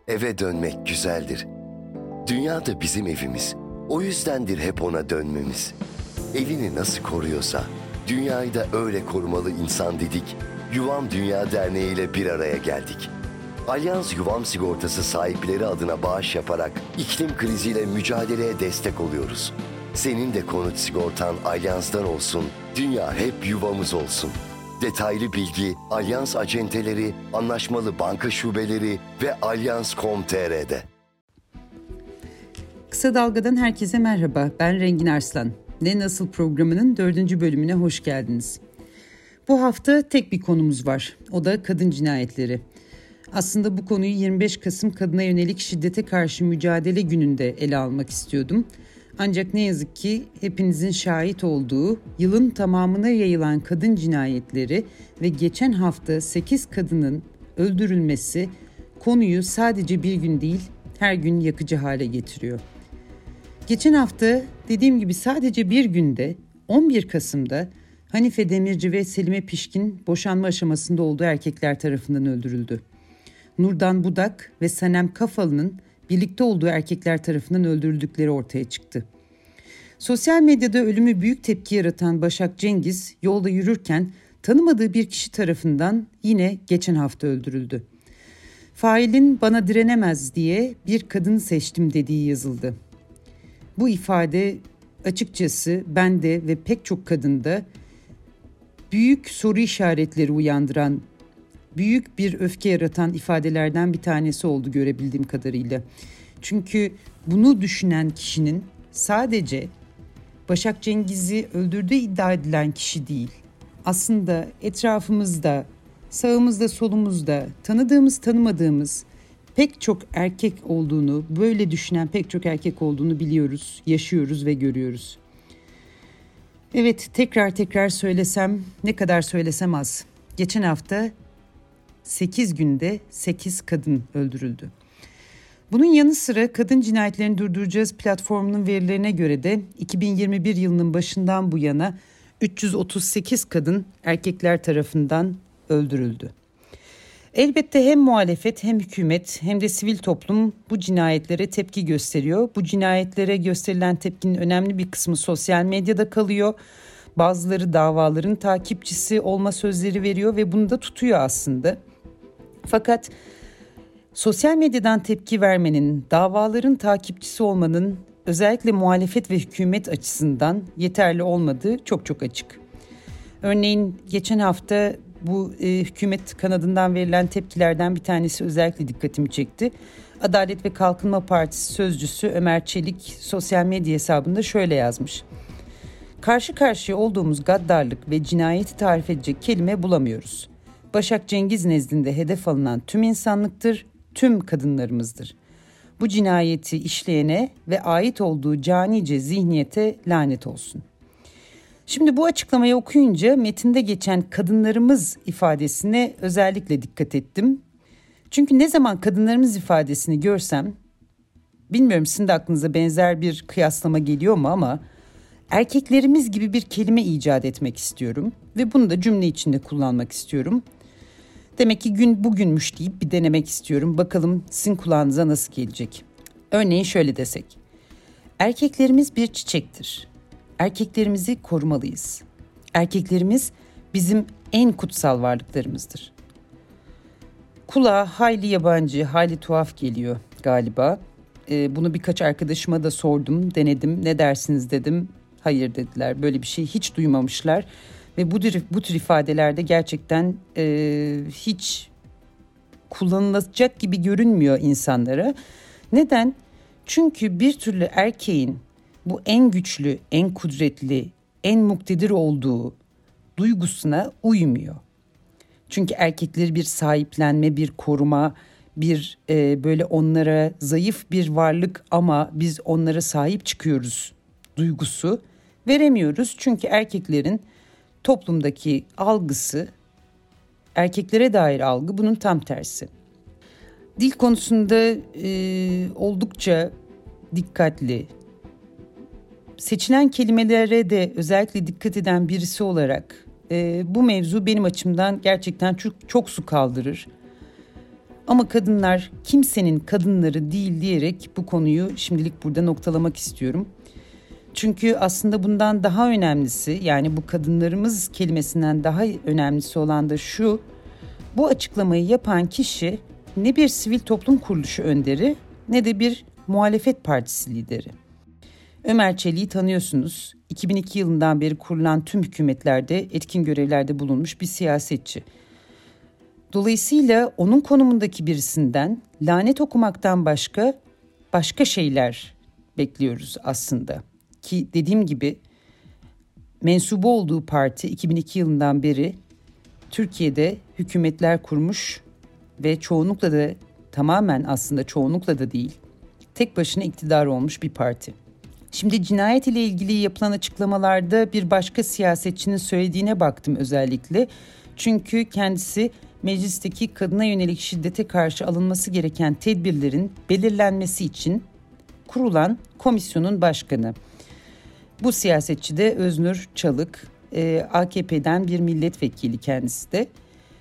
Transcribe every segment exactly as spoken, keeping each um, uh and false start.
Eve dönmek güzeldir. Dünya da bizim evimiz. O yüzdendir hep ona dönmemiz. Evini nasıl koruyorsa, dünyayı da öyle korumalı insan dedik. Yuvam Dünya Derneği ile bir araya geldik. Alyans Yuvam Sigortası sahipleri adına bağış yaparak iklim kriziyle mücadeleye destek oluyoruz. Senin de konut sigortan Alyans'tan olsun, dünya hep yuvamız olsun. Detaylı bilgi Alyans acenteleri, anlaşmalı banka şubeleri ve alyans nokta com nokta tr'de. Kısa Dalga'dan herkese merhaba, ben Rengin Arslan. Ne Nasıl programının dördüncü bölümüne hoş geldiniz. Bu hafta tek bir konumuz var, o da kadın cinayetleri. Aslında bu konuyu yirmi beş Kasım Kadına Yönelik Şiddete Karşı Mücadele Günü'nde ele almak istiyordum. Ancak ne yazık ki hepinizin şahit olduğu yılın tamamına yayılan kadın cinayetleri ve geçen hafta sekiz kadının öldürülmesi konuyu sadece bir gün değil her gün yakıcı hale getiriyor. Geçen hafta dediğim gibi sadece bir günde on bir Kasım'da Hanife Demirci ve Selime Pişkin boşanma aşamasında olduğu erkekler tarafından öldürüldü. Nurdan Budak ve Sanem Kafalı'nın birlikte olduğu erkekler tarafından öldürüldükleri ortaya çıktı. Sosyal medyada ölümü büyük tepki yaratan Başak Cengiz yolda yürürken tanımadığı bir kişi tarafından yine geçen hafta öldürüldü. Failin bana direnemez diye bir kadın seçtim dediği yazıldı. Bu ifade açıkçası bende ve pek çok kadında büyük soru işaretleri uyandıran, büyük bir öfke yaratan ifadelerden bir tanesi oldu görebildiğim kadarıyla. Çünkü bunu düşünen kişinin sadece Başak Cengiz'i öldürdüğü iddia edilen kişi değil. Aslında etrafımızda, sağımızda, solumuzda tanıdığımız, tanımadığımız pek çok erkek olduğunu, böyle düşünen pek çok erkek olduğunu biliyoruz, yaşıyoruz ve görüyoruz. Evet, tekrar tekrar söylesem, ne kadar söylesem az. Geçen hafta sekiz günde sekiz kadın öldürüldü. Bunun yanı sıra Kadın Cinayetlerini Durduracağız platformunun verilerine göre de iki bin yirmi bir yılının başından bu yana üç yüz otuz sekiz kadın erkekler tarafından öldürüldü. Elbette hem muhalefet hem hükümet hem de sivil toplum bu cinayetlere tepki gösteriyor. Bu cinayetlere gösterilen tepkinin önemli bir kısmı sosyal medyada kalıyor. Bazıları davaların takipçisi olma sözleri veriyor ve bunu da tutuyor aslında. Fakat sosyal medyadan tepki vermenin, davaların takipçisi olmanın özellikle muhalefet ve hükümet açısından yeterli olmadığı çok çok açık. Örneğin geçen hafta bu e, hükümet kanadından verilen tepkilerden bir tanesi özellikle dikkatimi çekti. Adalet ve Kalkınma Partisi sözcüsü Ömer Çelik sosyal medya hesabında şöyle yazmış. Karşı karşıya olduğumuz gaddarlık ve cinayeti tarif edecek kelime bulamıyoruz. Başak Cengiz nezdinde hedef alınan tüm insanlıktır, tüm kadınlarımızdır. Bu cinayeti işleyene ve ait olduğu canice zihniyete lanet olsun. Şimdi bu açıklamayı okuyunca metinde geçen kadınlarımız ifadesine özellikle dikkat ettim. Çünkü ne zaman kadınlarımız ifadesini görsem, bilmiyorum sizin de aklınıza benzer bir kıyaslama geliyor mu ama erkeklerimiz gibi bir kelime icat etmek istiyorum ve bunu da cümle içinde kullanmak istiyorum. Demek ki gün bugünmüş deyip bir denemek istiyorum. Bakalım sizin kulağınıza nasıl gelecek? Örneğin şöyle desek. Erkeklerimiz bir çiçektir. Erkeklerimizi korumalıyız. Erkeklerimiz bizim en kutsal varlıklarımızdır. Kulağa hayli yabancı, hayli tuhaf geliyor galiba. Ee, bunu birkaç arkadaşıma da sordum, denedim. Ne dersiniz dedim. Hayır dediler. Böyle bir şey hiç duymamışlar. Ve bu tür, bu tür ifadelerde gerçekten e, hiç kullanılacak gibi görünmüyor insanlara. Neden? Çünkü bir türlü erkeğin bu en güçlü, en kudretli, en muktedir olduğu duygusuna uymuyor. Çünkü erkekleri bir sahiplenme, bir koruma, bir e, böyle onlara zayıf bir varlık ama biz onlara sahip çıkıyoruz duygusu veremiyoruz. Çünkü erkeklerin toplumdaki algısı, erkeklere dair algı bunun tam tersi. Dil konusunda e, oldukça dikkatli, seçilen kelimelere de özellikle dikkat eden birisi olarak e, bu mevzu benim açımdan gerçekten çok, çok su kaldırır. Ama kadınlar kimsenin kadınları değil diyerek bu konuyu şimdilik burada noktalamak istiyorum. Çünkü aslında bundan daha önemlisi, yani bu kadınlarımız kelimesinden daha önemlisi olan da şu: bu açıklamayı yapan kişi ne bir sivil toplum kuruluşu önderi ne de bir muhalefet partisi lideri. Ömer Çelik'i tanıyorsunuz. iki bin iki yılından beri kurulan tüm hükümetlerde etkin görevlerde bulunmuş bir siyasetçi. Dolayısıyla onun konumundaki birisinden lanet okumaktan başka başka şeyler bekliyoruz aslında. Ki dediğim gibi mensubu olduğu parti iki bin iki yılından beri Türkiye'de hükümetler kurmuş ve çoğunlukla da, tamamen aslında çoğunlukla da değil, tek başına iktidar olmuş bir parti. Şimdi cinayet ile ilgili yapılan açıklamalarda bir başka siyasetçinin söylediğine baktım özellikle. Çünkü kendisi meclisteki kadına yönelik şiddete karşı alınması gereken tedbirlerin belirlenmesi için kurulan komisyonun başkanı. Bu siyasetçi de Öznur Çalık, A K P'den bir milletvekili kendisi de.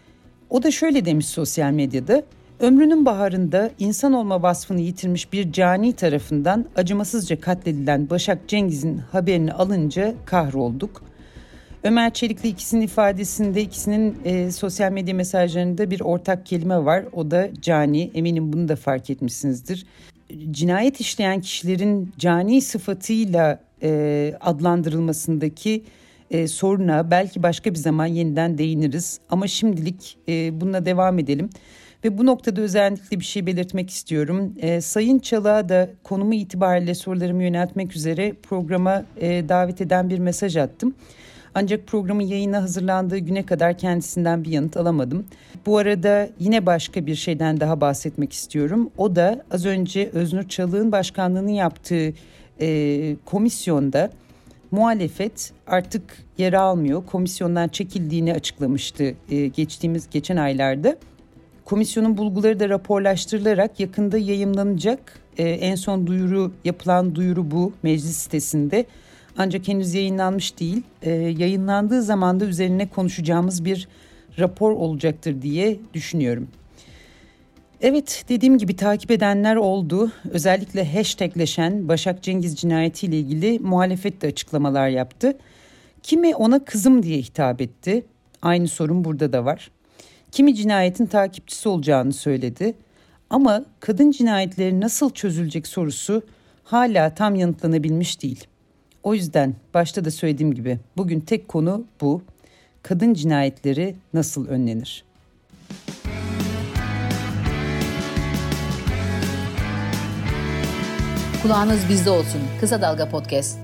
O da şöyle demiş sosyal medyada: ömrünün baharında insan olma vasfını yitirmiş bir cani tarafından acımasızca katledilen Başak Cengiz'in haberini alınca kahrolduk. Ömer Çelik'le ikisinin ifadesinde, ikisinin e, sosyal medya mesajlarında bir ortak kelime var. O da cani. Eminim bunu da fark etmişsinizdir. Cinayet işleyen kişilerin cani sıfatıyla e, adlandırılmasındaki e, soruna belki başka bir zaman yeniden değiniriz. Ama şimdilik e, bununla devam edelim. Ve bu noktada özellikle bir şey belirtmek istiyorum. E, Sayın Çalık'a da konumu itibariyle sorularımı yöneltmek üzere programa e, davet eden bir mesaj attım. Ancak programın yayına hazırlandığı güne kadar kendisinden bir yanıt alamadım. Bu arada yine başka bir şeyden daha bahsetmek istiyorum. O da az önce Öznur Çalık'ın başkanlığını yaptığı e, komisyonda muhalefet artık yer almıyor. Komisyondan çekildiğini açıklamıştı e, geçtiğimiz geçen aylarda. Komisyonun bulguları da raporlaştırılarak yakında yayımlanacak. Ee, en son duyuru, yapılan duyuru bu meclis sitesinde. Ancak henüz yayınlanmış değil. Ee, yayınlandığı zaman da üzerine konuşacağımız bir rapor olacaktır diye düşünüyorum. Evet, dediğim gibi takip edenler oldu. Özellikle hashtagleşen Başak Cengiz cinayetiyle ilgili muhalefet de açıklamalar yaptı. Kimi ona kızım diye hitap etti. Aynı sorun burada da var. Kimi cinayetin takipçisi olacağını söyledi. Ama kadın cinayetleri nasıl çözülecek sorusu hala tam yanıtlanabilmiş değil. O yüzden başta da söylediğim gibi bugün tek konu bu. Kadın cinayetleri nasıl önlenir? Kulağınız bizde olsun. Kısa Dalga Podcast.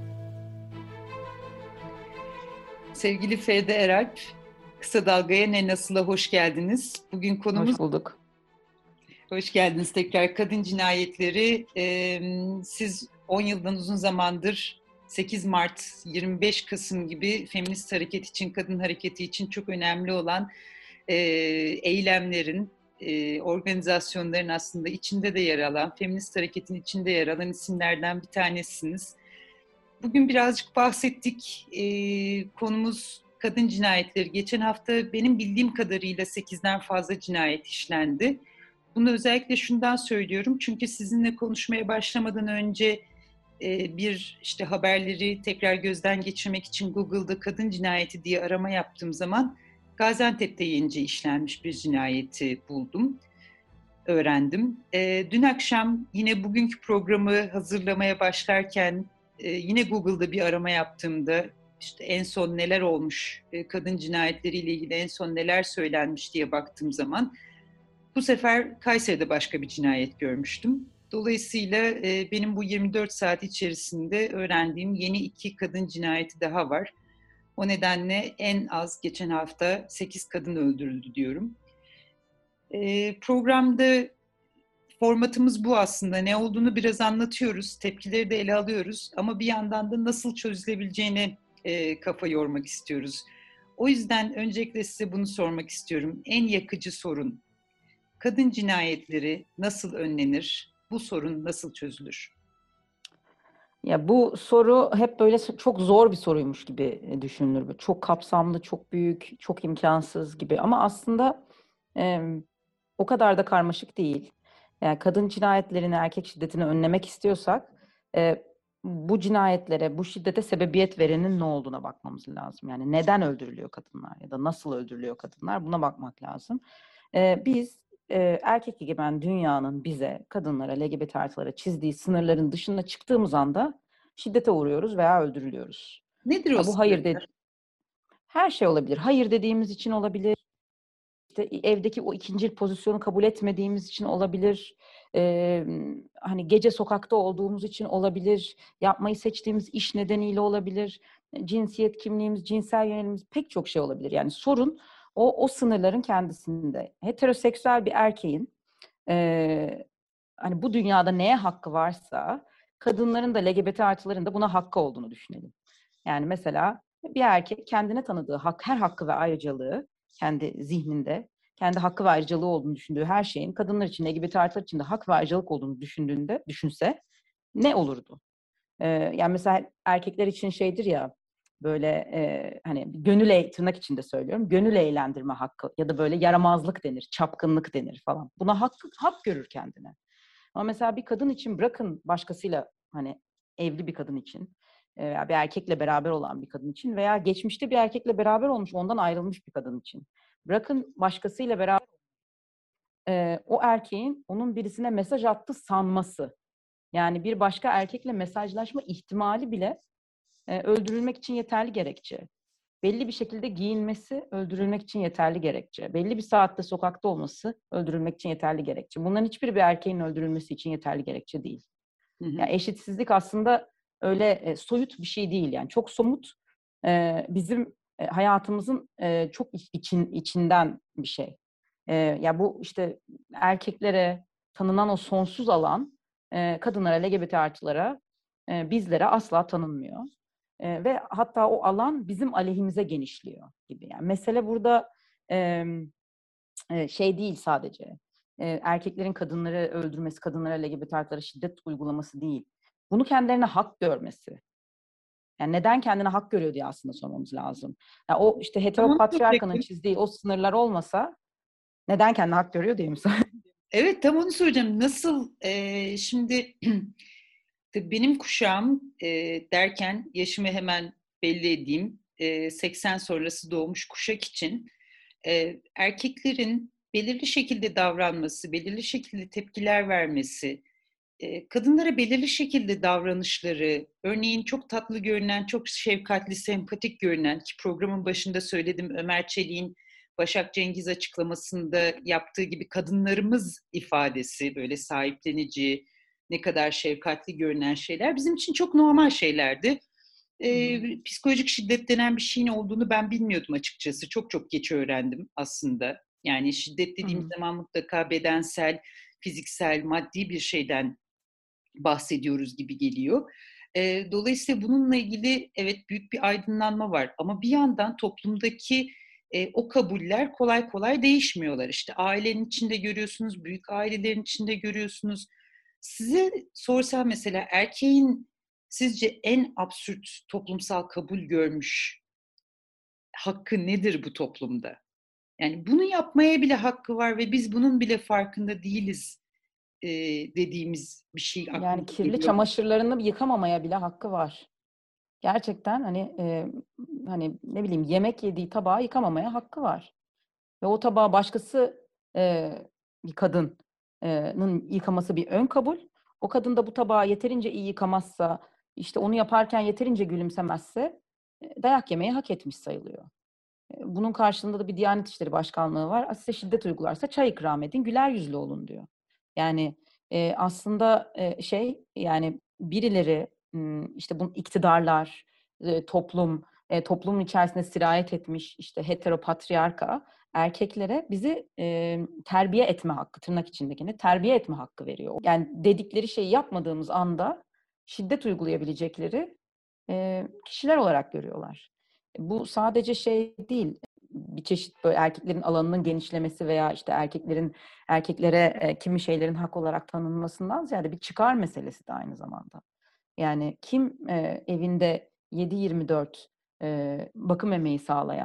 Sevgili Feride Eralp, Kısa Dalga'ya Ne Nasıl'a hoş geldiniz. Bugün konumuz... Hoş bulduk. Hoş geldiniz tekrar. Kadın cinayetleri. Ee, siz on yıldan uzun zamandır sekiz Mart, yirmi beş Kasım gibi feminist hareket için, kadın hareketi için çok önemli olan e, eylemlerin, e, organizasyonların aslında içinde de yer alan, feminist hareketin içinde yer alan isimlerden bir tanesiniz. Bugün birazcık bahsettik. E, konumuz kadın cinayetleri. Geçen hafta benim bildiğim kadarıyla sekizden fazla cinayet işlendi. Bunu özellikle şundan söylüyorum. Çünkü sizinle konuşmaya başlamadan önce e, bir işte haberleri tekrar gözden geçirmek için Google'da kadın cinayeti diye arama yaptığım zaman Gaziantep'te yenice işlenmiş bir cinayeti buldum, öğrendim. E, dün akşam yine bugünkü programı hazırlamaya başlarken e, yine Google'da bir arama yaptığımda işte en son neler olmuş, e, kadın cinayetleriyle ilgili en son neler söylenmiş diye baktığım zaman bu sefer Kayseri'de başka bir cinayet görmüştüm. Dolayısıyla e, benim bu yirmi dört saat içerisinde öğrendiğim yeni iki kadın cinayeti daha var. O nedenle en az geçen hafta sekiz kadın öldürüldü diyorum. E, programda formatımız bu aslında. Ne olduğunu biraz anlatıyoruz, tepkileri de ele alıyoruz. Ama bir yandan da nasıl çözülebileceğine e, kafa yormak istiyoruz. O yüzden öncelikle size bunu sormak istiyorum. En yakıcı sorun, kadın cinayetleri nasıl önlenir? Bu sorun nasıl çözülür? Ya bu soru hep böyle çok zor bir soruymuş gibi düşünülür. Çok kapsamlı, çok büyük, çok imkansız gibi. Ama aslında e, o kadar da karmaşık değil. Yani kadın cinayetlerini, erkek şiddetini önlemek istiyorsak e, bu cinayetlere, bu şiddete sebebiyet verenin ne olduğuna bakmamız lazım. Yani neden öldürülüyor kadınlar ya da nasıl öldürülüyor kadınlar, buna bakmak lazım. E, biz e, erkek egemen dünyanın bize, kadınlara, L G B T artılara çizdiği sınırların dışına çıktığımız anda şiddete uğruyoruz veya öldürülüyoruz. Nedir o Ya bu hayır de sınırlar? her şey olabilir. Hayır dediğimiz için olabilir. İşte evdeki o ikincil pozisyonu kabul etmediğimiz için olabilir. Ee, hani gece sokakta olduğumuz için olabilir. Yapmayı seçtiğimiz iş nedeniyle olabilir. Cinsiyet kimliğimiz, cinsel yönelimimiz, pek çok şey olabilir. Yani sorun o, o sınırların kendisinde. Heteroseksüel bir erkeğin e, hani bu dünyada neye hakkı varsa kadınların da L G B T artıların da buna hakkı olduğunu düşünelim. Yani mesela bir erkek kendine tanıdığı hak, her hakkı ve ayrıcalığı kendi zihninde, kendi hakkı ve ayrıcalığı olduğunu düşündüğü her şeyin kadınlar için, L G B T artılar için de hak ve ayrıcalık olduğunu düşündüğünde, düşünse ne olurdu? Ee, yani mesela erkekler için şeydir ya, böyle e, hani gönül eğ, tırnak içinde söylüyorum, gönül eğlendirme hakkı ya da böyle yaramazlık denir, çapkınlık denir falan. Buna hak, hak görür kendine. Ama mesela bir kadın için, bırakın başkasıyla, hani evli bir kadın için veya bir erkekle beraber olan bir kadın için veya geçmişte bir erkekle beraber olmuş, ondan ayrılmış bir kadın için. Bırakın başkasıyla beraber, e, o erkeğin onun birisine mesaj attı sanması. Yani bir başka erkekle mesajlaşma ihtimali bile e, öldürülmek için yeterli gerekçe. Belli bir şekilde giyinmesi öldürülmek için yeterli gerekçe. Belli bir saatte sokakta olması öldürülmek için yeterli gerekçe. Bunların hiçbiri bir erkeğin öldürülmesi için yeterli gerekçe değil. Hı hı. Yani eşitsizlik aslında öyle e, soyut bir şey değil. Yani çok somut, e, bizim e, hayatımızın e, çok için içinden bir şey. E, ya bu işte erkeklere tanınan o sonsuz alan, e, kadınlara, L G B T artılara, e, bizlere asla tanınmıyor. E, ve hatta o alan bizim aleyhimize genişliyor gibi. Yani mesele burada e, e, şey değil sadece. E, erkeklerin kadınları öldürmesi, kadınlara, L G B T artılara şiddet uygulaması değil. Bunu kendilerine hak görmesi. Yani neden kendine hak görüyor diye aslında sormamız lazım. Yani o işte Tam onu heteropatriarkanın soracaktım. çizdiği o sınırlar olmasa neden kendine hak görüyor diye mi? Evet, tam onu soracağım. Nasıl e, şimdi tabii benim kuşağım e, derken yaşımı hemen belli edeyim. E, seksen sonrası doğmuş kuşak için e, erkeklerin belirli şekilde davranması, belirli şekilde tepkiler vermesi, e, kadınlara belirli şekilde davranışları, örneğin çok tatlı görünen, çok şefkatli, sempatik görünen, ki programın başında söyledim, Ömer Çelik'in Başak Cengiz açıklamasında yaptığı gibi kadınlarımız ifadesi, böyle sahiplenici, ne kadar şefkatli görünen şeyler bizim için çok normal şeylerdi. Hı E, hı. psikolojik şiddet denen bir şeyin olduğunu ben bilmiyordum açıkçası. Çok çok geç öğrendim aslında. Yani şiddet Hı dediğimiz hı. zaman mutlaka bedensel, fiziksel, maddi bir şeyden bahsediyoruz gibi geliyor. E, dolayısıyla bununla ilgili evet büyük bir aydınlanma var. Ama bir yandan toplumdaki e, o kabuller kolay kolay değişmiyorlar. İşte ailenin içinde görüyorsunuz, büyük ailelerin içinde görüyorsunuz. Size sorsam mesela erkeğin sizce en absürt toplumsal kabul görmüş hakkı nedir bu toplumda? Yani bunu yapmaya bile hakkı var ve biz bunun bile farkında değiliz e, dediğimiz bir şey Yani aklınıza kirli geliyor mu? çamaşırlarını yıkamamaya bile hakkı var. Gerçekten hani e, hani ne bileyim, yemek yediği tabağı yıkamamaya hakkı var. Ve o tabağı başkası, e, bir kadının yıkaması bir ön kabul. O kadın da bu tabağı yeterince iyi yıkamazsa, işte onu yaparken yeterince gülümsemezse e, dayak yemeyi hak etmiş sayılıyor. E, Bunun karşılığında da bir Diyanet İşleri Başkanlığı var. Size şiddet uygularsa çay ikram edin, güler yüzlü olun diyor. Yani e, aslında e, şey, yani birileri, m, işte bu iktidarlar, e, toplum, e, toplumun içerisinde sirayet etmiş işte heteropatriarka erkeklere bizi e, terbiye etme hakkı, tırnak içindekine terbiye etme hakkı veriyor. Yani dedikleri şeyi yapmadığımız anda şiddet uygulayabilecekleri e, kişiler olarak görüyorlar. Bu sadece şey değil, bir çeşit böyle erkeklerin alanının genişlemesi veya işte erkeklerin erkeklere e, kimi şeylerin hak olarak tanınmasından ziyade bir çıkar meselesi de aynı zamanda. Yani kim e, evinde yedi yirmi dört e, bakım emeği sağlayan,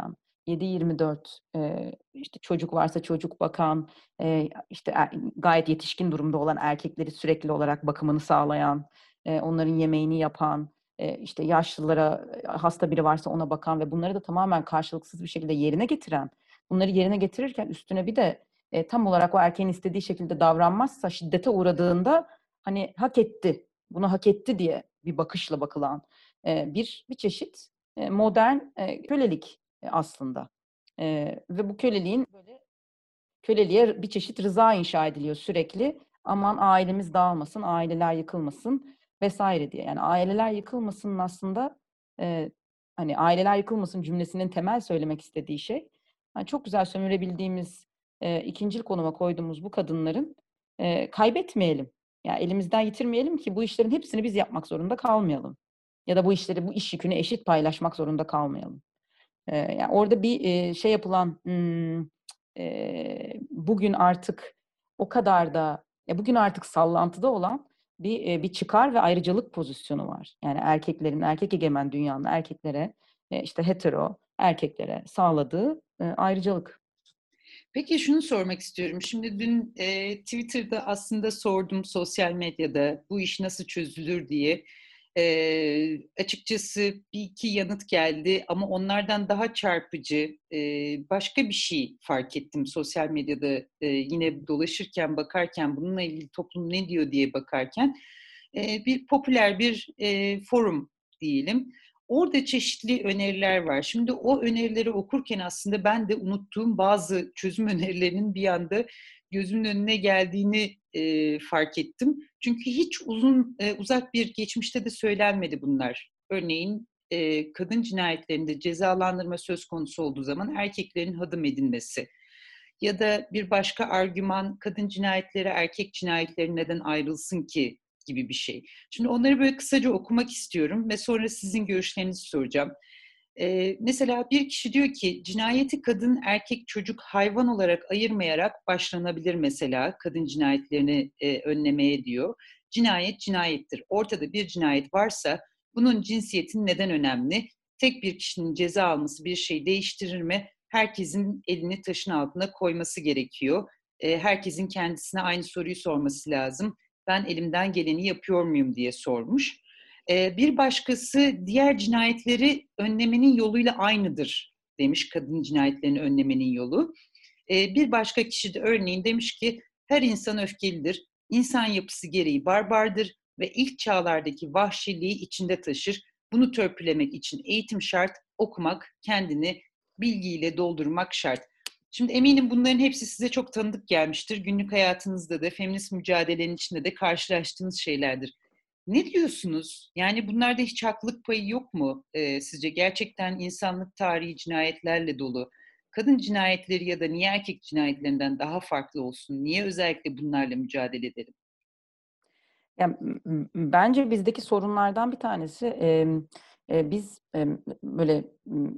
yedi yirmi dört e, işte çocuk varsa çocuk bakan, e, işte er, gayet yetişkin durumda olan erkekleri sürekli olarak bakımını sağlayan, e, onların yemeğini yapan, e, işte yaşlılara, hasta biri varsa ona bakan ve bunları da tamamen karşılıksız bir şekilde yerine getiren, bunları yerine getirirken üstüne bir de e, tam olarak o erkeğin istediği şekilde davranmazsa şiddete uğradığında hani hak etti, bunu hak etti diye bir bakışla bakılan e, bir bir çeşit e, modern e, kölelik e, aslında. E, ve bu köleliğin böyle köleliğe bir çeşit rıza inşa ediliyor sürekli. Aman ailemiz dağılmasın, aileler yıkılmasın vesaire diye. Yani aileler yıkılmasının aslında e, hani aileler yıkılmasın cümlesinin temel söylemek istediği şey. Yani çok güzel sömürebildiğimiz e, ikincil konuma koyduğumuz bu kadınların e, kaybetmeyelim. Yani elimizden yitirmeyelim ki bu işlerin hepsini biz yapmak zorunda kalmayalım. Ya da bu işleri, bu iş yükünü eşit paylaşmak zorunda kalmayalım. E, yani orada bir e, şey yapılan, hmm, e, bugün artık o kadar da, ya bugün artık sallantıda olan bir e, bir çıkar ve ayrıcalık pozisyonu var. Yani erkeklerin, erkek egemen dünyanın erkeklere, e, işte hetero erkeklere sağladığı e, ayrıcalık. Peki şunu sormak istiyorum. Şimdi dün e, Twitter'da aslında sordum sosyal medyada bu iş nasıl çözülür diye. E, açıkçası bir iki yanıt geldi ama onlardan daha çarpıcı e, başka bir şey fark ettim sosyal medyada e, yine dolaşırken bakarken bununla ilgili toplum ne diyor diye bakarken e, bir popüler bir e, forum diyelim. Orada çeşitli öneriler var. Şimdi o önerileri okurken aslında ben de unuttuğum bazı çözüm önerilerinin bir anda gözümün önüne geldiğini e, fark ettim. Çünkü hiç uzun e, uzak bir geçmişte de söylenmedi bunlar. Örneğin e, kadın cinayetlerinde cezalandırma söz konusu olduğu zaman erkeklerin hadım edilmesi. Ya da bir başka argüman kadın cinayetleri erkek cinayetleri neden ayrılsın ki gibi bir şey. Şimdi onları böyle kısaca okumak istiyorum ve sonra sizin görüşlerinizi soracağım. Ee, mesela bir kişi diyor ki cinayeti kadın, erkek, çocuk, hayvan olarak ayırmayarak başlanabilir mesela kadın cinayetlerini e, önlemeye diyor. Cinayet cinayettir. Ortada bir cinayet varsa bunun cinsiyeti neden önemli? Tek bir kişinin ceza alması bir şey değiştirir mi? Herkesin elini taşın altına koyması gerekiyor. E, herkesin kendisine aynı soruyu sorması lazım. Ben elimden geleni yapıyor muyum diye sormuş. Ee, bir başkası diğer cinayetleri önlemenin yoluyla aynıdır demiş kadın cinayetlerini önlemenin yolu. Ee, bir başka kişi de örneğin demiş ki her insan öfkelidir, insan yapısı gereği barbardır ve ilk çağlardaki vahşiliği içinde taşır. Bunu törpülemek için eğitim şart, okumak, kendini bilgiyle doldurmak şart. Şimdi eminim bunların hepsi size çok tanıdık gelmiştir. Günlük hayatınızda da, feminist mücadelenin içinde de karşılaştığınız şeylerdir. Ne diyorsunuz? Yani bunlarda hiç haklılık payı yok mu e, sizce? Gerçekten insanlık tarihi cinayetlerle dolu. Kadın cinayetleri ya da niye erkek cinayetlerinden daha farklı olsun? Niye özellikle bunlarla mücadele edelim? Yani, bence bizdeki sorunlardan bir tanesi e, e, biz e, böyle m,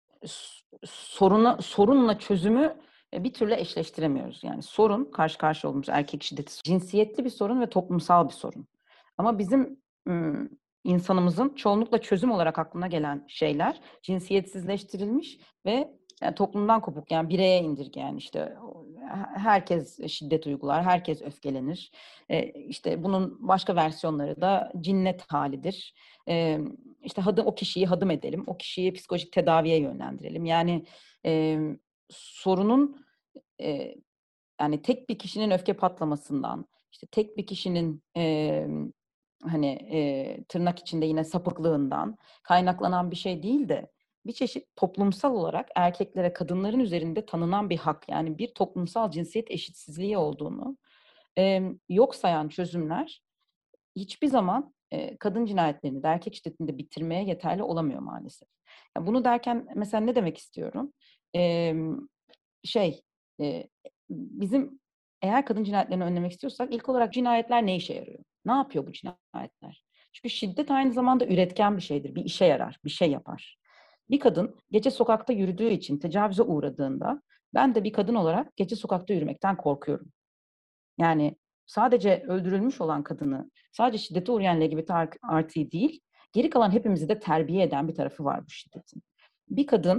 soruna sorunla çözümü e, bir türlü eşleştiremiyoruz. Yani sorun karşı karşıya olduğumuz erkek şiddeti cinsiyetli bir sorun ve toplumsal bir sorun. Ama bizim m, insanımızın çoğunlukla çözüm olarak aklına gelen şeyler cinsiyetsizleştirilmiş ve yani toplumdan kopuk yani bireye indirgeyen işte herkes şiddet uygular, herkes öfkelenir. E, işte bunun başka versiyonları da cinnet halidir. E, işte hadım, o kişiyi hadım edelim, o kişiyi psikolojik tedaviye yönlendirelim. Yani e, sorunun e, yani tek bir kişinin öfke patlamasından, işte tek bir kişinin e, hani e, tırnak içinde yine sapıklığından kaynaklanan bir şey değil de bir çeşit toplumsal olarak erkeklere kadınların üzerinde tanınan bir hak yani bir toplumsal cinsiyet eşitsizliği olduğunu e, yok sayan çözümler hiçbir zaman e, kadın cinayetlerini de erkek şiddetini de bitirmeye yeterli olamıyor maalesef. Yani bunu derken mesela ne demek istiyorum? E, şey e, bizim eğer kadın cinayetlerini önlemek istiyorsak ilk olarak cinayetler ne işe yarıyor? Ne yapıyor bu cinayetler? Çünkü şiddet aynı zamanda üretken bir şeydir. Bir işe yarar, bir şey yapar. Bir kadın gece sokakta yürüdüğü için tecavüze uğradığında ben de bir kadın olarak gece sokakta yürümekten korkuyorum. Yani sadece öldürülmüş olan kadını, sadece şiddete uğrayan L G B T artıyı değil, geri kalan hepimizi de terbiye eden bir tarafı var bu şiddetin. Bir kadın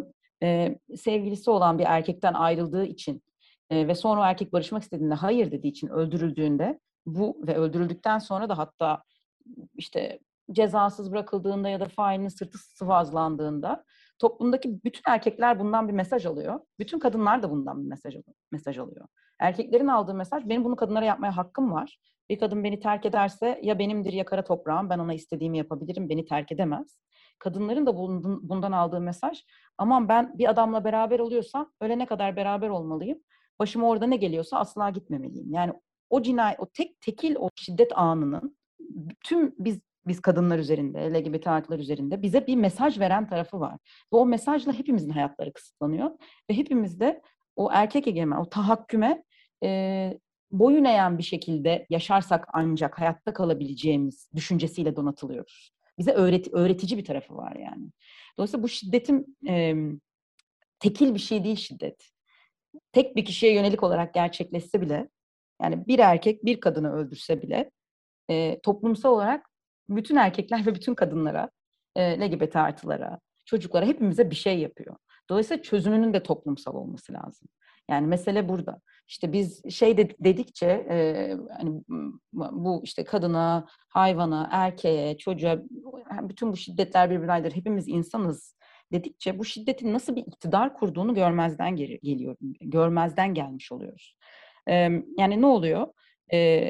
e, sevgilisi olan bir erkekten ayrıldığı için e, ve sonra o erkek barışmak istediğinde hayır dediği için öldürüldüğünde bu ve öldürüldükten sonra da hatta işte cezasız bırakıldığında ya da failinin sırtı sıvazlandığında toplumdaki bütün erkekler bundan bir mesaj alıyor. Bütün kadınlar da bundan bir mesaj, mesaj alıyor. Erkeklerin aldığı mesaj, benim bunu kadınlara yapmaya hakkım var. Bir kadın beni terk ederse ya benimdir ya kara toprağım, ben ona istediğimi yapabilirim, beni terk edemez. Kadınların da bundan aldığı mesaj, aman ben bir adamla beraber oluyorsam ölene kadar beraber olmalıyım. Başıma orada ne geliyorsa asla gitmemeliyim. Yani o cinayet, o tek tekil o şiddet anının tüm biz biz kadınlar üzerinde, L G B T artılar üzerinde bize bir mesaj veren tarafı var. Ve o mesajla hepimizin hayatları kısıtlanıyor. Ve hepimiz de o erkek egemen, o tahakküme e, boyun eğen bir şekilde yaşarsak ancak hayatta kalabileceğimiz düşüncesiyle donatılıyoruz. Bize öğret, öğretici bir tarafı var yani. Dolayısıyla bu şiddetin e, tekil bir şey değil şiddet. Tek bir kişiye yönelik olarak gerçekleşse bile, yani bir erkek bir kadını öldürse bile e, toplumsal olarak bütün erkekler ve bütün kadınlara, e, L G B T artılara, çocuklara, hepimize bir şey yapıyor. Dolayısıyla çözümünün de toplumsal olması lazım. Yani mesele burada. İşte biz şey de, dedikçe e, hani bu işte kadına, hayvana, erkeğe, çocuğa, bütün bu şiddetler birbirine ayrıdır. Hepimiz insanız dedikçe bu şiddetin nasıl bir iktidar kurduğunu görmezden gel- geliyor, görmezden gelmiş oluyoruz. E, yani ne oluyor? E,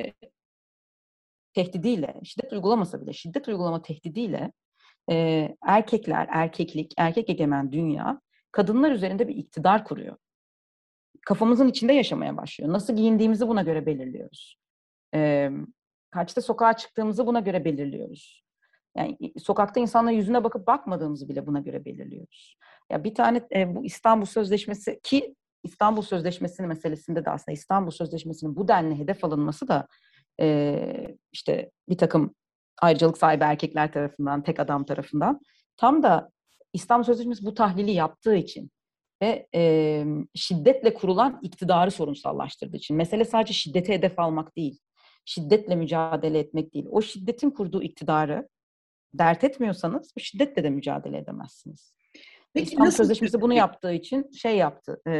tehdidiyle, şiddet uygulamasa bile, şiddet uygulama tehdidiyle e, erkekler, erkeklik, erkek egemen dünya kadınlar üzerinde bir iktidar kuruyor. Kafamızın içinde yaşamaya başlıyor. Nasıl giyindiğimizi buna göre belirliyoruz. E, kaçta sokağa çıktığımızı buna göre belirliyoruz. Yani sokakta insanların yüzüne bakıp bakmadığımızı bile buna göre belirliyoruz. Ya bir tane e, bu İstanbul Sözleşmesi, ki İstanbul Sözleşmesi'nin meselesinde de aslında İstanbul Sözleşmesi'nin bu denli hedef alınması da e, işte bir takım ayrıcalık sahibi erkekler tarafından, tek adam tarafından tam da İstanbul Sözleşmesi bu tahlili yaptığı için ve e, şiddetle kurulan iktidarı sorunsallaştırdığı için. Mesele sadece şiddete hedef almak değil, şiddetle mücadele etmek değil. O şiddetin kurduğu iktidarı dert etmiyorsanız bu şiddetle de mücadele edemezsiniz. Peki İstanbul nasıl Sözleşmesi bunu yaptığı için şey yaptı, e,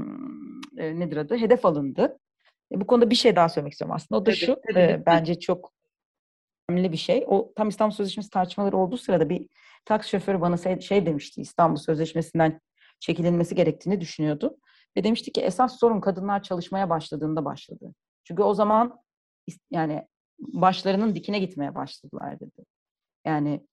e, nedir adı? Hedef alındı. E, bu konuda bir şey daha söylemek istiyorum aslında. O da Tabii, şu, tabii, e, lütfen. bence çok önemli bir şey. O tam İstanbul Sözleşmesi tartışmaları olduğu sırada bir taksi şoförü bana şey, şey demişti, İstanbul Sözleşmesi'nden çekilinmesi gerektiğini düşünüyordu. Ve demişti ki esas sorun kadınlar çalışmaya başladığında başladı. Çünkü o zaman yani başlarının dikine gitmeye başladılar dedi. Yani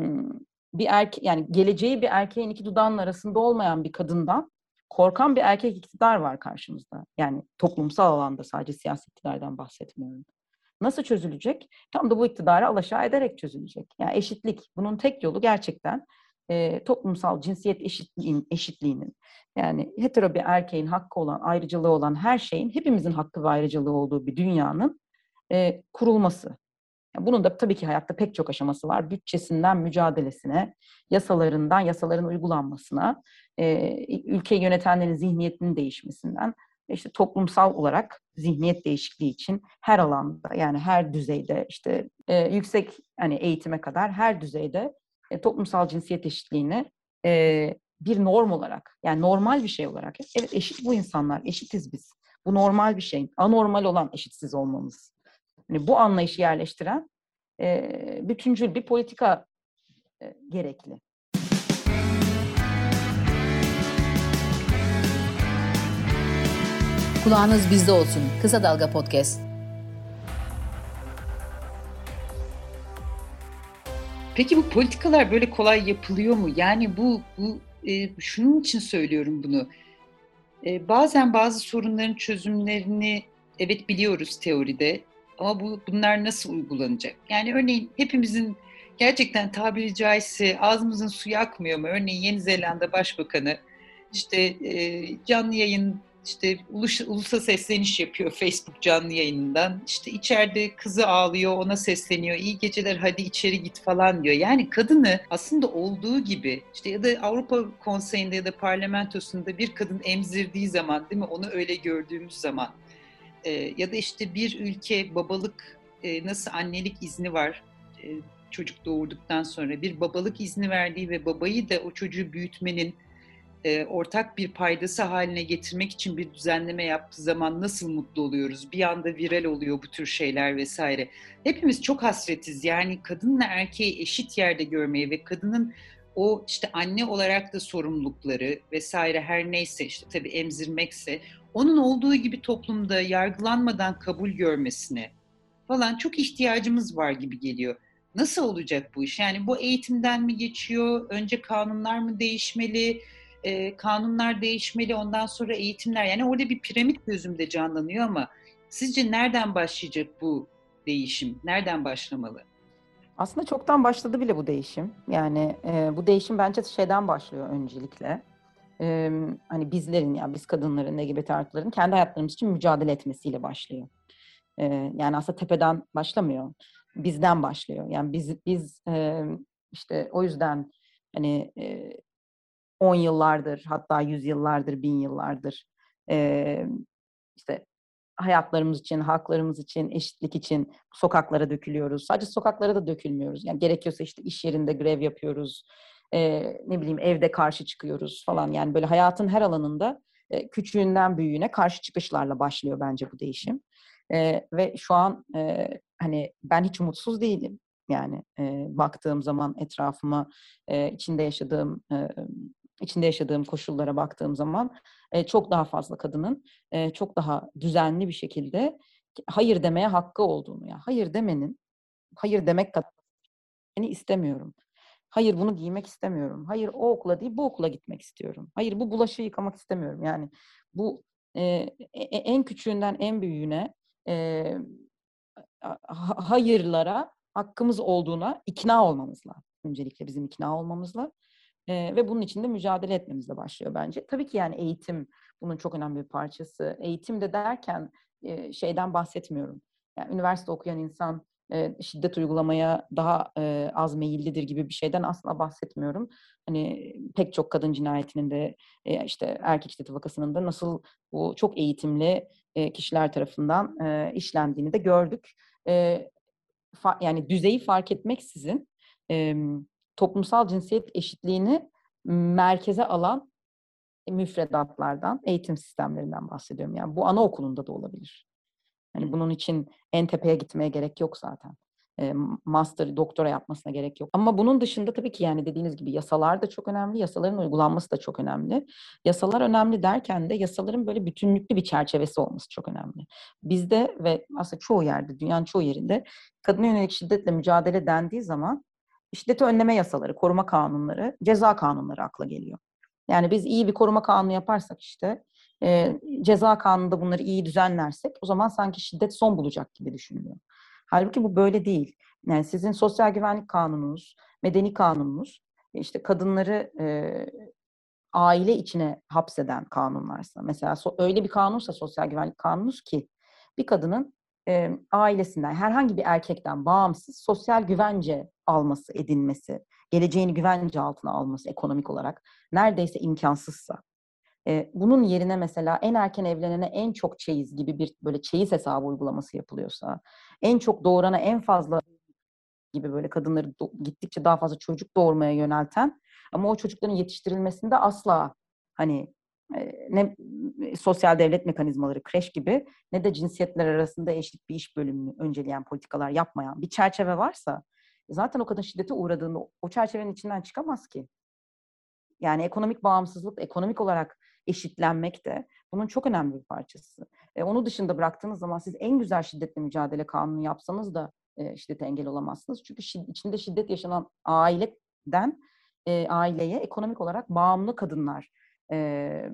bir erkek, yani geleceği bir erkeğin iki dudağının arasında olmayan bir kadından korkan bir erkek iktidar var karşımızda. Yani toplumsal alanda, sadece siyasi iktidardan bahsetmiyorum. Nasıl çözülecek? Tam da bu iktidarı alaşağı ederek çözülecek. Yani eşitlik. Bunun tek yolu gerçekten e, toplumsal cinsiyet eşitliğin, eşitliğinin, yani hetero bir erkeğin hakkı olan, ayrıcalığı olan her şeyin hepimizin hakkı ve ayrıcalığı olduğu bir dünyanın e, kurulması. Bunun da tabii ki hayatta pek çok aşaması var. Bütçesinden mücadelesine, yasalarından yasaların uygulanmasına, e, ülkeyi yönetenlerin zihniyetinin değişmesinden, işte toplumsal olarak zihniyet değişikliği için her alanda, yani her düzeyde, işte e, yüksek hani eğitime kadar her düzeyde e, toplumsal cinsiyet eşitliğini e, bir norm olarak, yani normal bir şey olarak, evet eşit bu insanlar, eşitiz biz. Bu normal bir şey. Anormal olan eşitsiz olmamız. Yani bu anlayışı yerleştiren e, bütüncül bir politika e, gerekli. Kulağınız bizde olsun. Kısa Dalga Podcast. Peki bu politikalar böyle kolay yapılıyor mu? Yani bu, bu e, şunun için söylüyorum bunu. E, bazen bazı sorunların çözümlerini evet biliyoruz teoride ama bu bunlar nasıl uygulanacak? Yani örneğin hepimizin gerçekten tabiri caizse ağzımızın suyu akmıyor mu? Örneğin Yeni Zelanda Başbakanı işte e, canlı yayın, işte ulus, ulusa sesleniş yapıyor Facebook canlı yayınından. İşte içeride kızı ağlıyor, ona sesleniyor. İyi geceler, hadi içeri git falan diyor. Yani kadını aslında olduğu gibi, işte ya da Avrupa Konseyi'nde ya da parlamentosunda bir kadın emzirdiği zaman, değil mi? Onu öyle gördüğümüz zaman e, ya da işte bir ülke babalık, e, nasıl annelik izni var e, çocuk doğurduktan sonra, bir babalık izni verdiği ve babayı da o çocuğu büyütmenin e, ortak bir paydası haline getirmek için bir düzenleme yaptığı zaman nasıl mutlu oluyoruz? Bir anda viral oluyor bu tür şeyler vesaire. Hepimiz çok hasretiz. Yani kadınla erkeği eşit yerde görmeye ve kadının o işte anne olarak da sorumlulukları vesaire her neyse işte tabii emzirmekse onun olduğu gibi toplumda yargılanmadan kabul görmesine falan çok ihtiyacımız var gibi geliyor. Nasıl olacak bu iş? Yani bu eğitimden mi geçiyor? Önce kanunlar mı değişmeli? Ee, kanunlar değişmeli, ondan sonra eğitimler. Yani orada bir piramit gözümde canlanıyor ama sizce nereden başlayacak bu değişim? Nereden başlamalı? Aslında çoktan başladı bile bu değişim. Yani e, bu değişim bence şeyden başlıyor öncelikle. E, hani bizlerin, yani biz kadınların, L G B T artıların kendi hayatlarımız için mücadele etmesiyle başlıyor. E, yani aslında tepeden başlamıyor. Bizden başlıyor. Yani biz biz e, işte o yüzden hani e, on yıllardır, hatta yüz yıllardır, bin yıllardır e, işte hayatlarımız için, haklarımız için, eşitlik için sokaklara dökülüyoruz. Sadece sokaklara da dökülmüyoruz. Yani gerekiyorsa işte iş yerinde grev yapıyoruz. Ee, ne bileyim evde karşı çıkıyoruz falan. Yani böyle hayatın her alanında e, küçüğünden büyüğüne karşı çıkışlarla başlıyor bence bu değişim. Ee, ve şu an e, hani ben hiç mutsuz değilim. Yani e, baktığım zaman etrafıma, e, içinde yaşadığım e, içinde yaşadığım koşullara baktığım zaman e, çok daha fazla kadının e, çok daha düzenli bir şekilde hayır demeye hakkı olduğunu, ya hayır demenin, hayır demek kadar istemiyorum. Hayır bunu giymek istemiyorum. Hayır o okula değil bu okula gitmek istiyorum. Hayır bu bulaşığı yıkamak istemiyorum. Yani bu e, e, en küçüğünden en büyüğüne e, hayırlara hakkımız olduğuna ikna olmamız lazım. Öncelikle bizim ikna olmamızla. Ee, ve bunun için de mücadele etmemizle başlıyor bence. Tabii ki yani eğitim bunun çok önemli bir parçası. Eğitim de derken e, şeyden bahsetmiyorum. Yani üniversite okuyan insan e, şiddet uygulamaya daha e, az meyillidir gibi bir şeyden asla bahsetmiyorum. Hani pek çok kadın cinayetinin de e, işte erkek şiddeti vakasının da nasıl bu çok eğitimli e, kişiler tarafından e, işlendiğini de gördük. E, fa- yani düzeyi fark etmeksizin e, toplumsal cinsiyet eşitliğini merkeze alan müfredatlardan, eğitim sistemlerinden bahsediyorum. Yani bu anaokulunda da olabilir. Yani bunun için en tepeye gitmeye gerek yok zaten. E, master, doktora yapmasına gerek yok. Ama bunun dışında tabii ki yani dediğiniz gibi yasalar da çok önemli. Yasaların uygulanması da çok önemli. Yasalar önemli derken de yasaların böyle bütünlüklü bir çerçevesi olması çok önemli. Bizde ve aslında çoğu yerde, dünyanın çoğu yerinde kadına yönelik şiddetle mücadele dendiği zaman şiddeti önleme yasaları, koruma kanunları, ceza kanunları akla geliyor. Yani biz iyi bir koruma kanunu yaparsak işte e, ceza kanununda bunları iyi düzenlersek o zaman sanki şiddet son bulacak gibi düşünülüyor. Halbuki bu böyle değil. Yani sizin sosyal güvenlik kanununuz, medeni kanununuz işte kadınları e, aile içine hapseden kanunlarsa, mesela so, öyle bir kanunsa sosyal güvenlik kanununuz ki bir kadının e, ailesinden herhangi bir erkekten bağımsız sosyal güvence alması, edinmesi, geleceğini güvence altına alması ekonomik olarak neredeyse imkansızsa, e, bunun yerine mesela en erken evlenene en çok çeyiz gibi bir böyle çeyiz hesabı uygulaması yapılıyorsa, en çok doğurana en fazla gibi böyle kadınları do- gittikçe daha fazla çocuk doğurmaya yönelten ama o çocukların yetiştirilmesinde asla hani e, ne e, sosyal devlet mekanizmaları, kreş gibi ne de cinsiyetler arasında eşit bir iş bölümünü önceleyen politikalar yapmayan bir çerçeve varsa zaten o kadın şiddete uğradığında o çerçevenin içinden çıkamaz ki. Yani ekonomik bağımsızlık, ekonomik olarak eşitlenmek de bunun çok önemli bir parçası. E, onu dışında bıraktığınız zaman siz en güzel şiddetle mücadele kanunu yapsanız da e, şiddete engel olamazsınız. Çünkü şid- içinde şiddet yaşanan aileden e, aileye ekonomik olarak bağımlı kadınlar, e,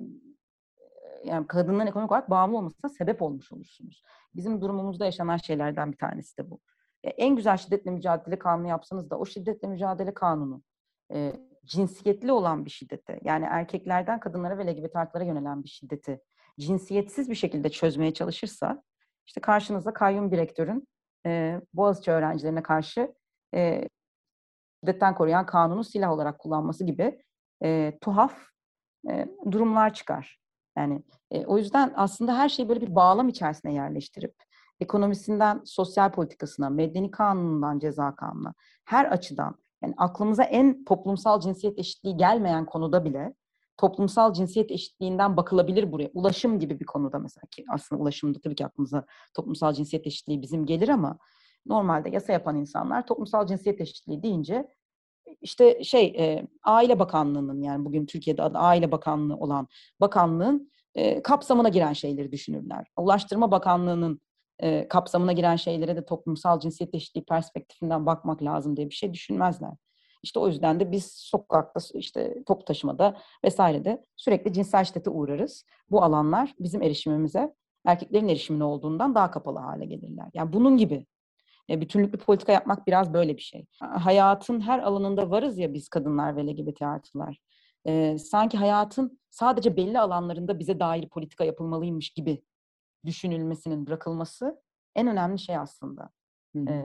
yani kadınların ekonomik olarak bağımlı olmasına sebep olmuş olursunuz. Bizim durumumuzda yaşanan şeylerden bir tanesi de bu. E, en güzel şiddetle mücadele kanunu yapsanız da o şiddetle mücadele kanunu e, cinsiyetli olan bir şiddete, yani erkeklerden kadınlara ve L G B T artılara yönelen bir şiddeti cinsiyetsiz bir şekilde çözmeye çalışırsa, işte karşınızda kayyum direktörün e, Boğaziçi öğrencilerine karşı e, şiddetten koruyan kanunu silah olarak kullanması gibi e, tuhaf e, durumlar çıkar. Yani e, o yüzden aslında her şeyi böyle bir bağlam içerisine yerleştirip ekonomisinden sosyal politikasına, medeni kanunundan ceza kanununa her açıdan, yani aklımıza en toplumsal cinsiyet eşitliği gelmeyen konuda bile toplumsal cinsiyet eşitliğinden bakılabilir buraya. Ulaşım gibi bir konuda mesela, ki aslında ulaşımda tabii ki aklımıza toplumsal cinsiyet eşitliği bizim gelir ama normalde yasa yapan insanlar toplumsal cinsiyet eşitliği deyince işte şey e, Aile Bakanlığı'nın, yani bugün Türkiye'de adı Aile Bakanlığı olan bakanlığın e, kapsamına giren şeyleri düşünürler. Ulaştırma Bakanlığı'nın e, kapsamına giren şeylere de toplumsal cinsiyet eşitliği perspektifinden bakmak lazım diye bir şey düşünmezler. İşte o yüzden de biz sokakta, işte toplu taşımada vesairede sürekli cinsel şiddete uğrarız. Bu alanlar bizim erişimimize erkeklerin erişimine olduğundan daha kapalı hale gelirler. Yani bunun gibi e, bütünlüklü politika yapmak biraz böyle bir şey. Hayatın her alanında varız ya biz kadınlar ve L G B T artılar. E, sanki hayatın sadece belli alanlarında bize dair politika yapılmalıymış gibi düşünülmesinin bırakılması en önemli şey aslında. E,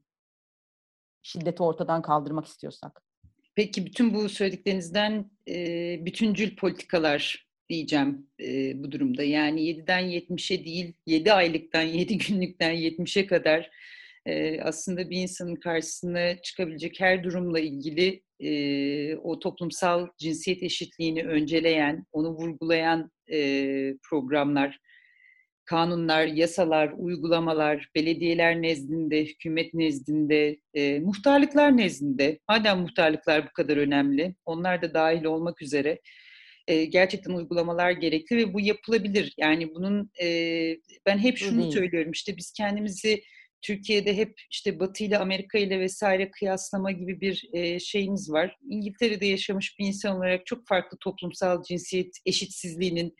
şiddeti ortadan kaldırmak istiyorsak. Peki bütün bu söylediklerinizden e, bütüncül politikalar diyeceğim e, bu durumda. Yani yediden yetmişe değil, yedi aylıktan, yedi günlükten yetmişe kadar e, aslında bir insanın karşısına çıkabilecek her durumla ilgili e, o toplumsal cinsiyet eşitliğini önceleyen, onu vurgulayan e, programlar, kanunlar, yasalar, uygulamalar, belediyeler nezdinde, hükümet nezdinde, e, muhtarlıklar nezdinde, madem muhtarlıklar bu kadar önemli, onlar da dahil olmak üzere e, gerçekten uygulamalar gerekli ve bu yapılabilir. Yani bunun e, ben hep şunu Değil. söylüyorum, işte biz kendimizi Türkiye'de hep işte Batı ile Amerika ile vesaire kıyaslama gibi bir e, şeyimiz var. İngiltere'de yaşamış bir insan olarak çok farklı toplumsal cinsiyet eşitsizliğinin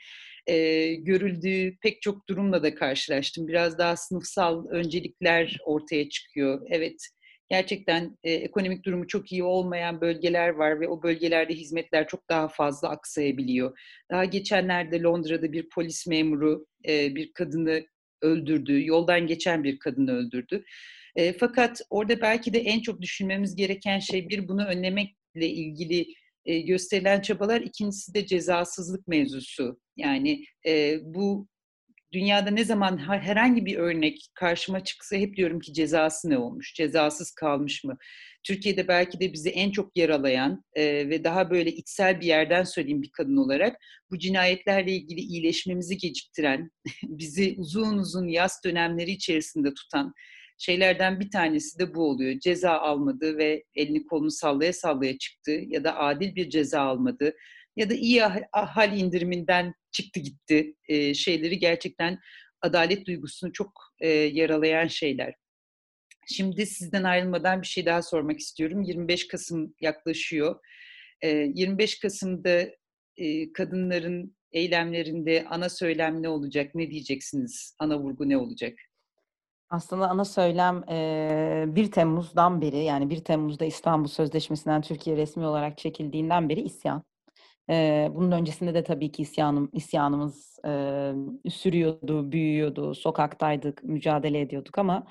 e, görüldüğü pek çok durumla da karşılaştım. Biraz daha sınıfsal öncelikler ortaya çıkıyor. Evet, gerçekten e, ekonomik durumu çok iyi olmayan bölgeler var ve o bölgelerde hizmetler çok daha fazla aksayabiliyor. Daha geçenlerde Londra'da bir polis memuru e, bir kadını öldürdü, yoldan geçen bir kadını öldürdü. E, fakat orada belki de en çok düşünmemiz gereken şey, bir, bunu önlemekle ilgili e, gösterilen çabalar, ikincisi de cezasızlık mevzusu. Yani e, bu dünyada ne zaman herhangi bir örnek karşıma çıksa hep diyorum ki cezası ne olmuş, cezasız kalmış mı? Türkiye'de belki de bizi en çok yaralayan e, ve daha böyle içsel bir yerden söyleyeyim bir kadın olarak, bu cinayetlerle ilgili iyileşmemizi geciktiren, bizi uzun uzun yas dönemleri içerisinde tutan şeylerden bir tanesi de bu oluyor. Ceza almadı ve elini kolunu sallaya sallaya çıktı ya da adil bir ceza almadı ya da iyi hal indiriminden çıktı gitti e, şeyleri gerçekten adalet duygusunu çok e, yaralayan şeyler. Şimdi sizden ayrılmadan bir şey daha sormak istiyorum. yirmi beş Kasım yaklaşıyor. E, yirmi beş Kasım'da e, kadınların eylemlerinde ana söylem ne olacak? Ne diyeceksiniz? Ana vurgu ne olacak? Aslında ana söylem bir Temmuz'dan beri, yani bir Temmuz'da İstanbul Sözleşmesi'nden Türkiye resmi olarak çekildiğinden beri isyan. Bunun öncesinde de tabii ki isyanım, isyanımız sürüyordu, büyüyordu, sokaktaydık, mücadele ediyorduk ama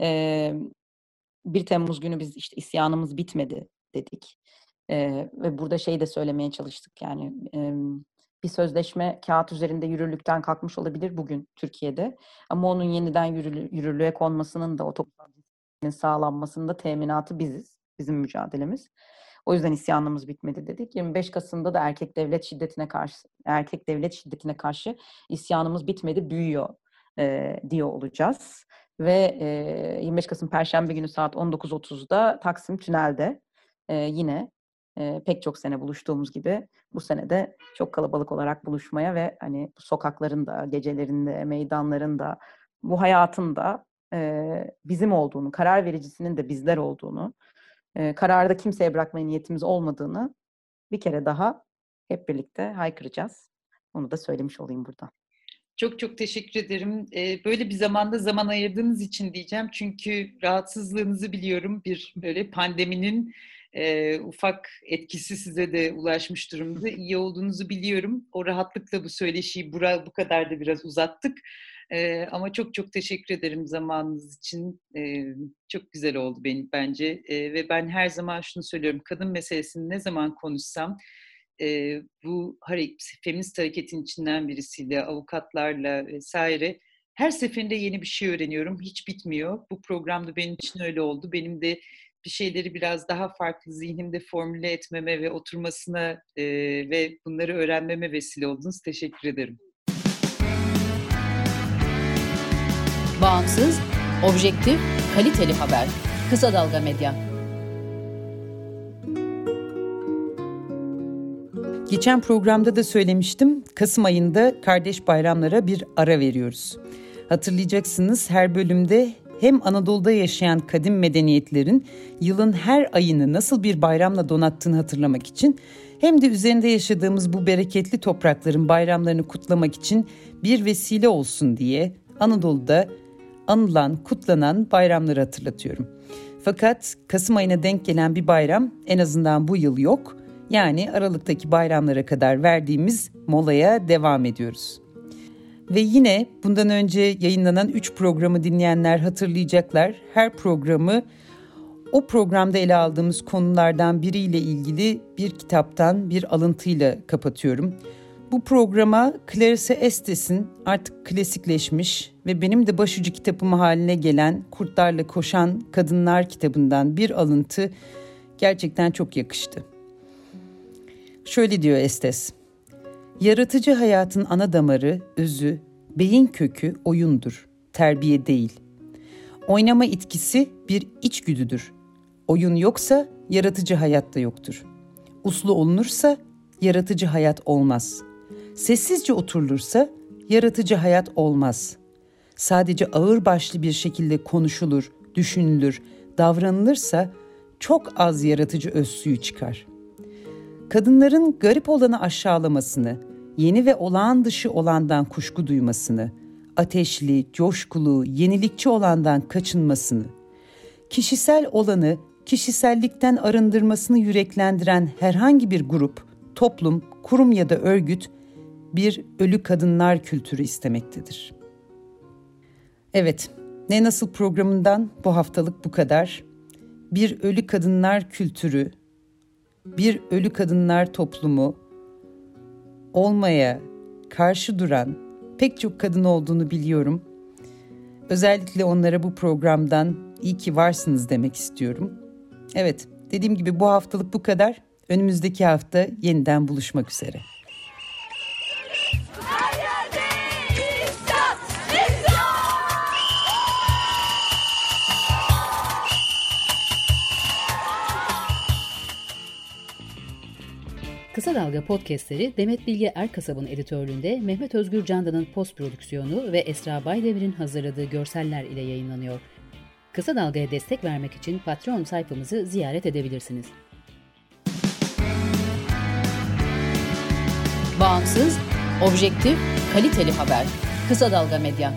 bir Temmuz günü biz işte isyanımız bitmedi dedik. Ve burada şey de söylemeye çalıştık, yani bir sözleşme kağıt üzerinde yürürlükten kalkmış olabilir bugün Türkiye'de. Ama onun yeniden yürürlü, yürürlüğe konmasının da, o toplantının sağlanmasının da teminatı biziz. Bizim mücadelemiz. O yüzden isyanımız bitmedi dedik. yirmi beş Kasım'da da erkek devlet şiddetine karşı erkek devlet şiddetine karşı isyanımız bitmedi, büyüyor e, diyor olacağız. Ve e, yirmi beş Kasım Perşembe günü saat on dokuz otuzda Taksim Tünel'de e, yine e, pek çok sene buluştuğumuz gibi bu sene de çok kalabalık olarak buluşmaya ve hani bu sokakların da, gecelerin de, meydanların da, bu hayatın da e, bizim olduğunu, karar vericisinin de bizler olduğunu, e, kararı da kimseye bırakmaya niyetimiz olmadığını bir kere daha hep birlikte haykıracağız. Onu da söylemiş olayım burada. Çok çok teşekkür ederim. Ee, böyle bir zamanda zaman ayırdığınız için diyeceğim. Çünkü rahatsızlığınızı biliyorum. Bir böyle pandeminin e, ufak etkisi size de ulaşmış durumda. İyi olduğunuzu biliyorum. O rahatlıkla bu söyleşiyi bura, bu kadar da biraz uzattık. Ee, ama çok çok teşekkür ederim zamanınız için. Ee, çok güzel oldu benim bence. Ee, ve ben her zaman şunu söylüyorum. Kadın meselesini ne zaman konuşsam, e, bu feminist hareketin içinden birisiyle, avukatlarla vesaire her seferinde yeni bir şey öğreniyorum. Hiç bitmiyor. Bu programda benim için öyle oldu. Benim de bir şeyleri biraz daha farklı zihnimde formüle etmeme ve oturmasına e, ve bunları öğrenmeme vesile oldunuz. Teşekkür ederim. Bağımsız, objektif, kaliteli haber. Kısa Dalga Medya. Geçen programda da söylemiştim. Kasım ayında kardeş bayramlara bir ara veriyoruz. Hatırlayacaksınız, her bölümde hem Anadolu'da yaşayan kadim medeniyetlerin yılın her ayını nasıl bir bayramla donattığını hatırlamak için hem de üzerinde yaşadığımız bu bereketli toprakların bayramlarını kutlamak için bir vesile olsun diye Anadolu'da anılan, kutlanan bayramları hatırlatıyorum. Fakat Kasım ayına denk gelen bir bayram en azından bu yıl yok. Yani Aralık'taki bayramlara kadar verdiğimiz molaya devam ediyoruz. Ve yine bundan önce yayınlanan üç programı dinleyenler hatırlayacaklar. Her programı o programda ele aldığımız konulardan biriyle ilgili bir kitaptan bir alıntıyla kapatıyorum. Bu programa Clarice Estes'in artık klasikleşmiş ve benim de başucu kitabım haline gelen Kurtlarla Koşan Kadınlar kitabından bir alıntı gerçekten çok yakıştı. Şöyle diyor Estes: "Yaratıcı hayatın ana damarı, özü, beyin kökü oyundur, terbiye değil. Oynama itkisi bir içgüdüdür. Oyun yoksa yaratıcı hayat da yoktur. Uslu olunursa yaratıcı hayat olmaz. Sessizce oturulursa yaratıcı hayat olmaz. Sadece ağırbaşlı bir şekilde konuşulur, düşünülür, davranılırsa çok az yaratıcı öz suyu çıkar. Kadınların garip olanı aşağılamasını, yeni ve olağan dışı olandan kuşku duymasını, ateşli, coşkulu, yenilikçi olandan kaçınmasını, kişisel olanı kişisellikten arındırmasını yüreklendiren herhangi bir grup, toplum, kurum ya da örgüt bir ölü kadınlar kültürü istemektedir." Evet, Ne Nasıl programından bu haftalık bu kadar. Bir ölü kadınlar kültürü, bir ölü kadınlar toplumu olmaya karşı duran pek çok kadın olduğunu biliyorum. Özellikle onlara bu programdan iyi ki varsınız demek istiyorum. Evet, dediğim gibi bu haftalık bu kadar. Önümüzdeki hafta yeniden buluşmak üzere. Kısa Dalga podcastleri Demet Bilge Erkasab'ın editörlüğünde Mehmet Özgür Candan'ın post prodüksiyonu ve Esra Baydemir'in hazırladığı görseller ile yayınlanıyor. Kısa Dalga'ya destek vermek için Patreon sayfamızı ziyaret edebilirsiniz. Bağımsız, objektif, kaliteli haber. Kısa Dalga Medya.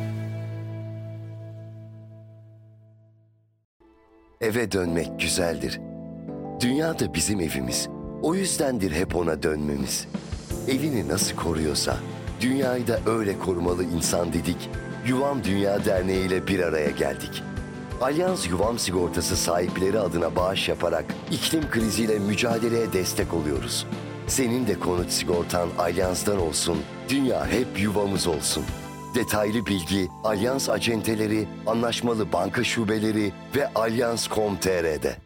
Eve dönmek güzeldir. Dünya da bizim evimiz. O yüzdendir hep ona dönmemiz. Evini nasıl koruyorsa, dünyayı da öyle korumalı insan dedik. Yuvam Dünya Derneği ile bir araya geldik. Alyans Yuvam Sigortası sahipleri adına bağış yaparak iklim kriziyle mücadeleye destek oluyoruz. Senin de konut sigortan Alyans'tan olsun, dünya hep yuvamız olsun. Detaylı bilgi Alyans acenteleri, anlaşmalı banka şubeleri ve alyans nokta com nokta tr'de.